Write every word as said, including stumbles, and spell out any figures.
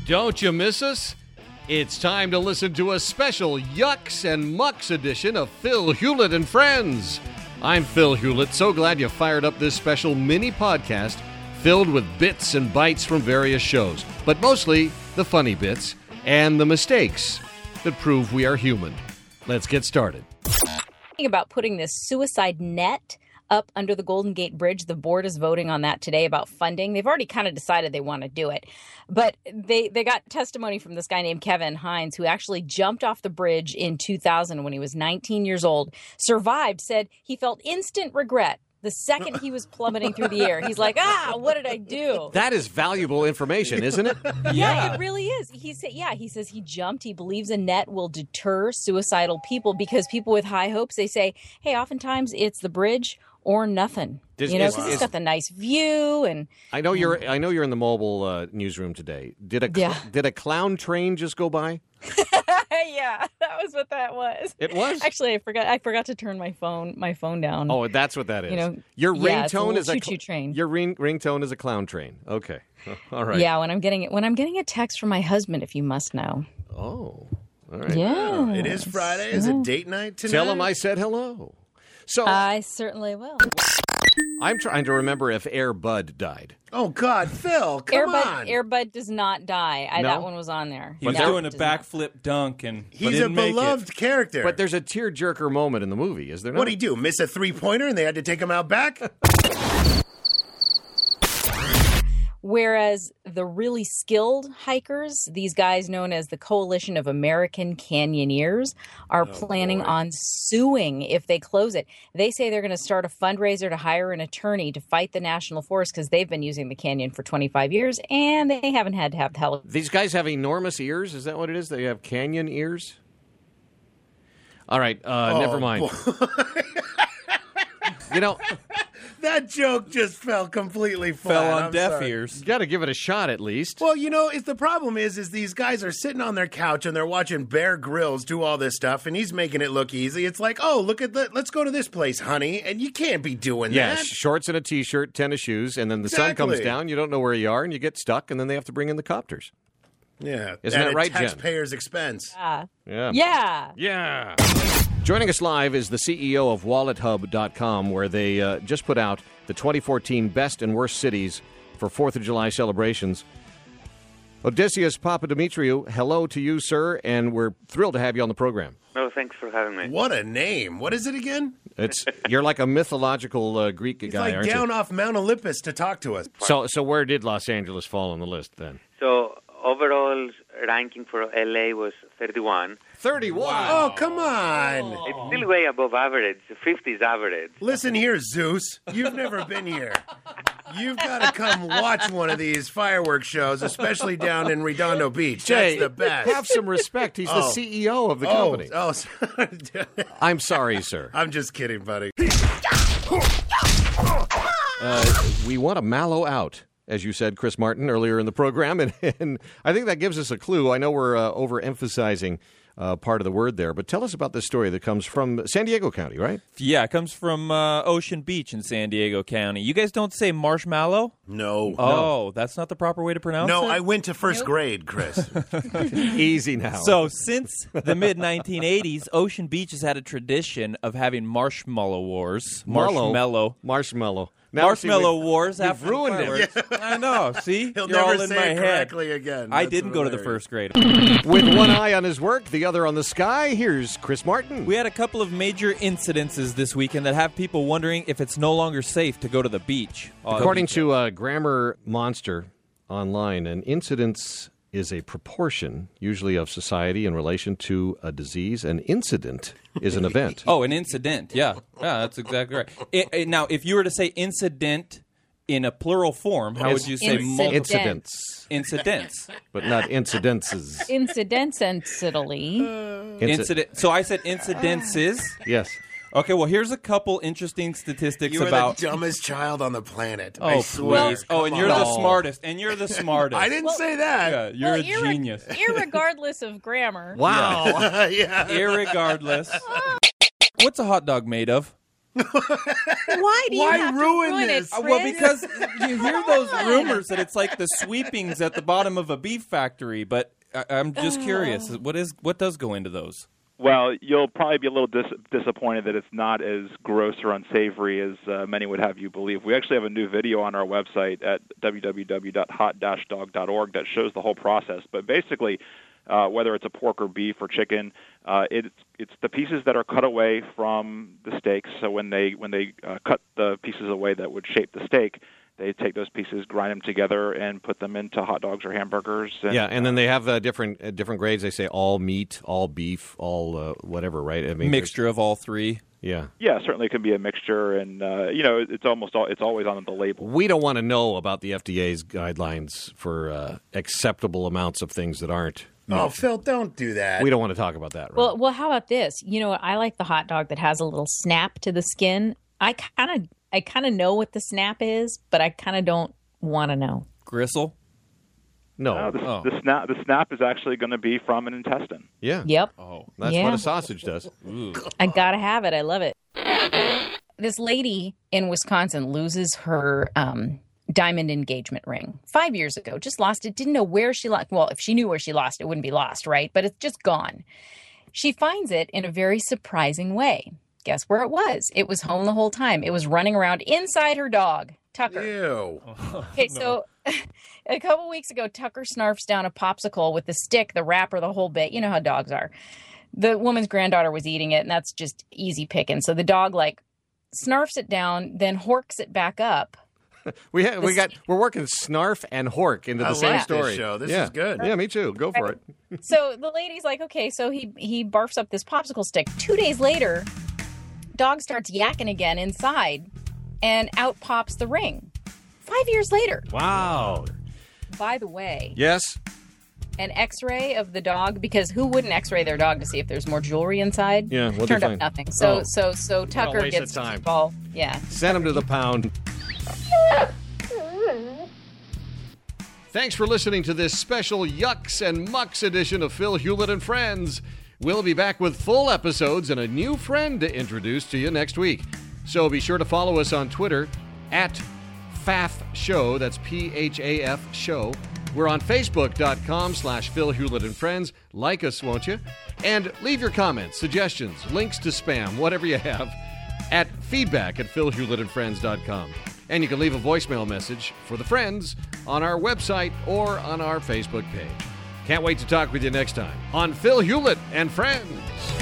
Don't you miss us? It's time to listen to a special Yucks and Mucks edition of Phil Hewlett and Friends. I'm Phil Hewlett, so glad you fired up this special mini podcast filled with bits and bites from various shows, but mostly the funny bits and the mistakes that prove we are human. Let's get started. About putting this suicide net up under the Golden Gate Bridge. The board is voting on that today about funding. They've already kind of decided they want to do it. But they, they got testimony from this guy named Kevin Hines, who actually jumped off the bridge in two thousand when he was nineteen years old, survived, said he felt instant regret the second he was plummeting through the air. He's like, ah, what did I do? That is valuable information, isn't it? Yeah, yeah, it really is. He said, yeah, he says he jumped. He believes a net will deter suicidal people because people with high hopes, they say, hey, oftentimes it's the bridge or nothing. Does, you know, because it's got the nice view. And I know you're. I know you're in the mobile uh, newsroom today. Did a yeah. did a clown train just go by? Yeah, that was what that was. It was. Actually, I forgot. I forgot to turn my phone my phone down. Oh, that's what that is. You know, your yeah, ringtone a is a choo-choo cl- train. Your ring ringtone is a clown train. Okay, all right. Yeah, when I'm getting it, when I'm getting a text from my husband, if you must know. Oh, all right. Yeah, oh, it is Friday. Is it date night tonight? Tell him I said hello. So I certainly will. I'm trying to remember if Air Bud died. Oh, God, Phil, come Air Bud, on. Air Bud does not die. I, No? That one was on there. He was That doing a does not. backflip dunk, and He's but a didn't make beloved it. character. But there's a tearjerker moment in the movie, is there not? What'd he do, miss a three-pointer and they had to take him out back? Whereas the really skilled hikers, these guys known as the Coalition of American Canyoneers, are Oh, planning boy. on suing if they close it. They say they're going to start a fundraiser to hire an attorney to fight the National Forest because they've been using the canyon for twenty-five years and they haven't had to have the heli. These guys have enormous ears? Is that what it is? They have canyon ears? All right, uh, Oh, never mind. You know, That joke just fell completely flat. Fell on I'm deaf sorry. ears. you got to give it a shot at least. Well, you know, it's the problem is, is these guys are sitting on their couch and they're watching Bear Grylls do all this stuff, and he's making it look easy. It's like, oh, look at the, let's go to this place, honey, and you can't be doing Yeah, that. shorts and a T-shirt, tennis shoes, and then the sun comes Exactly. down, you don't know where you are, and you get stuck, and then they have to bring in the copters. Yeah, Isn't at that a right, Jen? taxpayer's expense. Uh, Yeah. yeah. Yeah. Joining us live is the C E O of wallet hub dot com, where they uh, just put out the twenty fourteen Best and Worst Cities for fourth of July celebrations. Odysseus Papadimitriou, hello to you, sir, and we're thrilled to have you on the program. No, thanks for having me. What a name. What is it again? It's You're like a mythological uh, Greek It's guy, like aren't down you? off Mount Olympus to talk to us. So, so where did Los Angeles fall on the list then? So overall ranking for L A was thirty-one. thirty-one. Oh, come on. It's still way above average. fifty is average. Listen here, Zeus. You've never been here. You've got to come watch one of these fireworks shows, especially down in Redondo Beach. Jay, That's the best. have some respect. He's the Oh. C E O of the oh, company. oh, sorry. I'm sorry, sir. I'm just kidding, buddy. Uh, we want to mallow out, as you said, Chris Martin, earlier in the program, and, and I think that gives us a clue. I know we're uh, overemphasizing uh, part of the word there, but tell us about this story that comes from San Diego County, right? Yeah, it comes from uh, Ocean Beach in San Diego County. You guys don't say marshmallow? No. Oh, that's not the proper way to pronounce No, it? I went to first grade, Chris. Easy now. So, since the mid nineteen eighties, Ocean Beach has had a tradition of having marshmallow wars. Mallow. Marshmallow. Marshmallow. Now, see, Marshmallow we've- wars you've after the ruined it. fireworks. I know. See? He'll You're never all in say my it head. correctly again. I That's didn't go to the hilarious. first grade. With one eye on his work, the other on the sky, here's Chris Martin. We had a couple of major incidences this weekend that have people wondering if it's no longer safe to go to the beach. According to uh, Grammar Monster online, an incidence is a proportion, usually of society in relation to a disease. An incident is an event. Oh, an incident. Yeah. Yeah, that's exactly right. It, it- now, if you were to say incident in a plural form, how would you say Incident. multiple Incidents, incidents? but not incidences. Incidentally. Inci- Incident. So I said incidences. Yes. Okay, well, here's a couple interesting statistics You are about. the dumbest child on the planet. Oh, I please. swear. oh, and you're No. the smartest. And you're the smartest. I didn't say that. Yeah, you're Well, a irre- genius. Irregardless of grammar. Wow. yeah. Irregardless. What's a hot dog made of? Why do you Why have ruin to ruin this? it, Uh, well, Chris? because you hear those rumors that it's like the sweepings at the bottom of a beef factory, but I- I'm just curious. What is what does go into those? Well, you'll probably be a little dis- disappointed that it's not as gross or unsavory as uh, many would have you believe. We actually have a new video on our website at w w w dot hot dash dog dot org that shows the whole process. But basically, uh, whether it's a pork or beef or chicken, uh, it's it's the pieces that are cut away from the steaks. So when they when they uh, cut the pieces away that would shape the steak, they take those pieces, grind them together, and put them into hot dogs or hamburgers. And, Yeah, and then they have uh, different uh, different grades. They say all meat, all beef, all uh, whatever, right? I mean, Mixture of all three. Yeah. Yeah, certainly it can be a mixture, and uh, you know, it's almost all, it's always on the label. We don't want to know about the F D A's guidelines for uh, acceptable amounts of things that aren't. Oh, Phil, don't do that. We don't want to talk about that, right? Well, well, how about this? You know, I like the hot dog that has a little snap to the skin. I kind of, I kind of know what the snap is, but I kind of don't want to know. Gristle. no. Uh, the, Oh. the snap, the snap is actually going to be from an intestine. Yeah. Yep, Oh. That's Yeah. what a sausage does. Ooh. I gotta have it. I love it. This lady in Wisconsin loses her um, diamond engagement ring five years ago. Just lost it. Didn't know where she lost. Well, if she knew where she lost, it wouldn't be lost, right? But it's just gone. She finds it in a very surprising way. Guess where it was? It was home the whole time. It was running around inside her dog, Tucker. Ew. Okay, so a couple weeks ago, Tucker snarfs down a popsicle with the stick, the wrapper, the whole bit. You know how dogs are. The woman's granddaughter was eating it, and that's just easy picking. So the dog, like, snarfs it down, then horks it back up. We ha- we got we're working snarf and hork into the I same like this story. show. This yeah. is good. Yeah, me too. Go for it. So the lady's like, okay, so he he barfs up this popsicle stick. Two days later, dog starts yakking again inside, and out pops the ring. Five years later. Wow. By the way, Yes. an X-ray of the dog, because who wouldn't X-ray their dog to see if there's more jewelry inside? Yeah, what'd turned they up find? nothing. So Oh. so so Tucker waste of gets time. to ball. Yeah. Send them to the pound. Thanks for listening to this special Yucks and Mucks edition of Phil Hewlett and Friends. We'll be back with full episodes and a new friend to introduce to you next week. So be sure to follow us on Twitter at P A F Show. That's P H A F Show. We're on Facebook.com slash Phil Hewlett and Friends. Like us, won't you? And leave your comments, suggestions, links to spam, whatever you have, at feedback at phil hewlett and friends dot com. And you can leave a voicemail message for the friends on our website or on our Facebook page. Can't wait to talk with you next time on Phil Hewlett and Friends.